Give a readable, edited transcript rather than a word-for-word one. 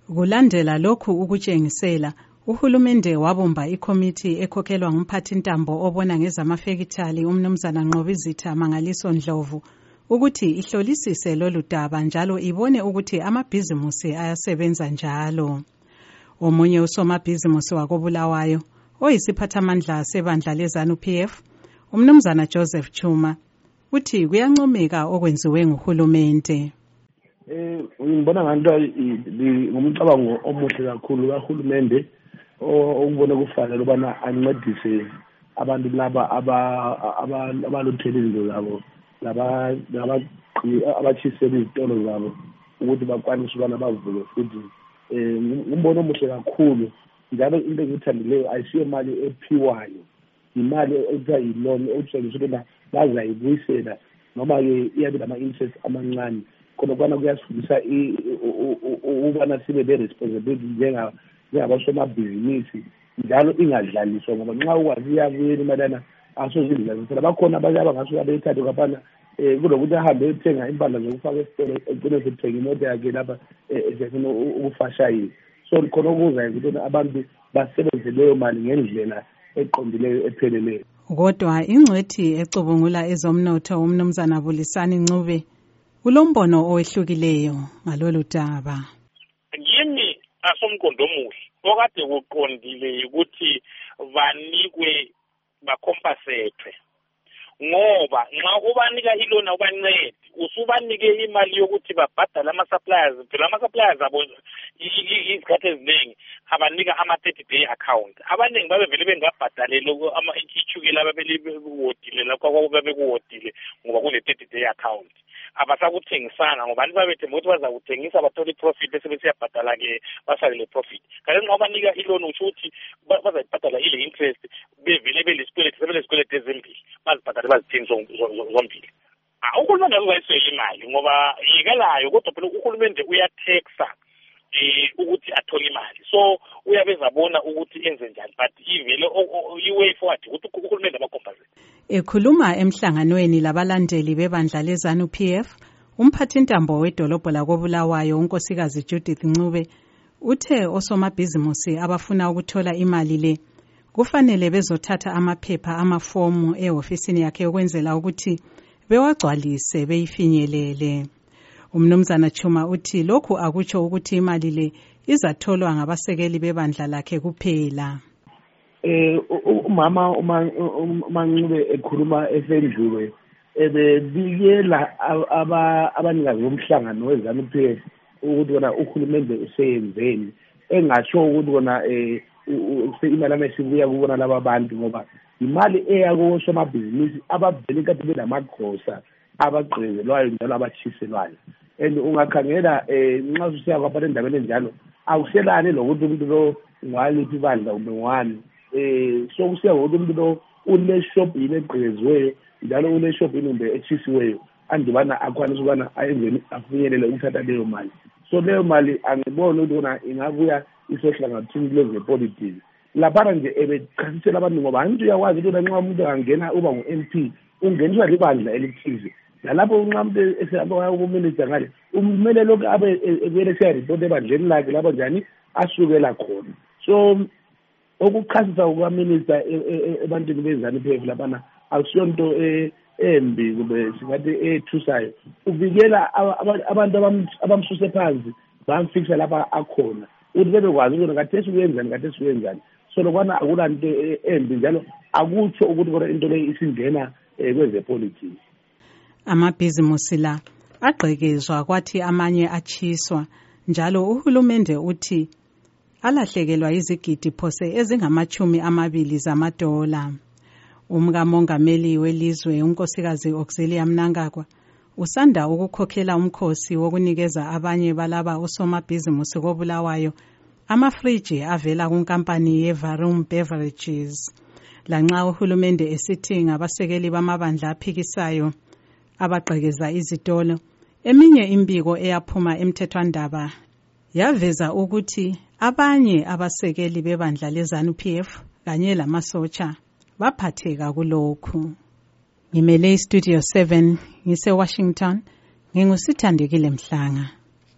Kulandela lokhu ukutshengisela, uhulumende wabumba ikomiti ekhokhelwa ngumphathintambo obona ngezamafekithali umnumzana Nqobizitha Mangaliso Ndlovu ukuthi ihlolisise lolu daba njalo ibone ukuthi amabhizimusi ayasebenza njalo. Omunye usomabhizimusi wakoBulawayo oyisiphathamandla sebandla leZANU-PF, umnumzana Joseph Chuma, uthi kuyancomeka okwenziwe nguhulumende. Ngibona nganto ngumcabango omuhle kakhulu kahulumende okubona kufanele ubana ancedise abantu laba abaluthele izinto zabo abatshisela izitolo zabo ukuthi bakwanise ubana bavule futhi. Ngumbono omuhle kakhulu njalo into engiyithandileyo ayisiyo mali ephiwayo, imali ekuthiwa yi-loan okutshengisa ukuthi bazayibuyisela noma-ke iyabe nama-interest amancane. Khona ukubana kuyasifundisa ukubana sibe be-responsibility njengabasomabhizinisi njalo ingadlaliswa, ngoba nxa ukwazi iyabuyela imalana asozidlalisela. Bakhona abanye abangasuka beyithathe ngapana kulokuthi ahambe ethenga impahla zokufaka esitolo egcine sethenga imoto yakhe lapha esefuna ukufashayisa. So khona okuzayo ukuthi abantu basebenzise leyo mali ngendlela eqondileyo epheleleyo. Kodwa ingcwethi ecubungula ezomnotho umnumzana Bulisani Ncube ulombono owehlukileyo ngalolu daba. Yimi asomqondo omuhle okade kuqondile ukuthi banikwe bakompensate, ngoba nxa ubanika ilona ubancede usubanike imali yokuthi babhadale ama-suppliers. Phela ama-suppliers abo izikhathi eziningi abanika ama-30-day account. Abaningi babevele bengabhadalele itshukela babekuwodile lapho babekuwodile ngoba kune-30-day account. Abasakuthengisanga ngoba abantu babethemba ukuthi bazakuthengisa bathole i-profit bese besiyabhadala-ke basale le profit. Kanti nxa ubanika iloni usho ukuthi bazayibhadala ile interest bevele sebelesikweleti ezimbili bazibhadale bazithengise zombili. Uhulumende uzayiswela imali ngoba yikelayo, kodwa phela uhulumende uyatheksa ukuthi athole imali, so uyabezabona ukuthi enze njani, but ivele i-way forward ukuthi uhulumende abakompensate. Ekhuluma emhlanganweni labalandeli bebandla leZANU-PF, umphathintambo wedolobho lakoBulawayo unkosikazi Judith Ncube uthe osomabhizimusi abafuna ukuthola imali le kufanele bezothatha amaphepha amafomu ehofisini yakhe ukwenzela ukuthi bewagcwalise beyifinyelele. Umnumzana Chuma uthi lokhu akutsho ukuthi imali le izatholwa ngabasekeli bebandla lakhe kuphela. Umama uMancube ekhuluma esendlule ebebikela abanikazi bomhlangano weZANU-PF ukuthi bona uhulumende useyenzeni, engasho ukuthi bona imali amesibuya kubona laba bantu, ngoba imali eyakosomabhizinisi abavele kade benamagosa abagqezelwayo njalo abatshiselwayo. And ungakhangela nxa usiya kwapha endaweni enjalo akuselani lokuthi umuntu lo ngwaliphi ibandla kumbe ngwani. So kusiya ngokuthi umuntu lo uneshopini egqeziweyo njalo uneshopini kumbe etshisiweyo andibana akwanisa ukubana ayenzeni afinyelele ukuthatha leyo mali. So leyo mali angiboni ukuthi bona ingabuya isohlangathini lwezepolitiki laphana nje ebechasisela abantu, ngoba antu uyakwazi ukuthi nxa umuntu angena uba ngu-MP ungeniswa libandla elithize, nalapho nxa umuntu esehamba kuminister ngale umele lokhu abe ebuyele siyaripoti ebandleni lakhe lapho njani asukela khona. So ukuchasisa kukaminister ebantwini beZANU-PF laphana akusiyonto embi kumbe singathi ethusayo. Uvikela abantu abamsuse phansi bamfikisa lapha akhona ukuthi bebekwazi ukuthi ngathesi kuyenzani ngathesi kuyenzani. So lokwana akulanto embi njalo akutsho ukuthi kodwa into leyo isingena kwezepolitiki. Amabhizimusi la agqekezwa kwathi amanye achiswa, njalo uhulumende uthi alahlekelwa izigidi phose ezingama-20 zamadola. Umkamongameli welizwe unkosikazi Auxilia Mnangagwa usanda ukukhokhela umkhosi wokunikeza abanye balaba osomabhizimusi koBulawayo amafriji avela kunkampani yeVarum Beverages. Lanxa uhulumende esithi ngabasekeli bamabandla aphikisayo abagqekeza izitolo, eminye imbiko eyaphuma emthethwandaba yaveza ukuthi abanye abasekeli bebandla leZANU-PF kanye lamasotsha baphatheka kulokhu. Ngimele iStudio 7 ngise Washington, ngingusithandekile Mhlanga.